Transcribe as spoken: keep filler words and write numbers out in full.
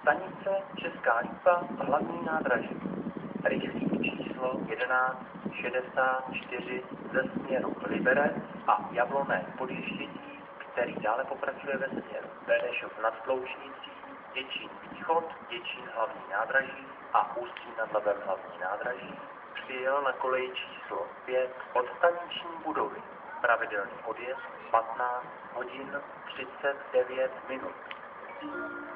Stanice Česká Lípa, hlavní nádraží. Rychlík číslo jedenáct šedesát čtyři ze směru Liberec a Jablonné podjíždění, který dále pokračuje ve směru Benešov nad Sloučnicí, Děčín východ, Děčín hlavní nádraží a Ústí nad Labem hlavní nádraží, přijel na koleji číslo pět od staniční budovy. Pravidelný odjezd patnáct hodin třicet devět minut.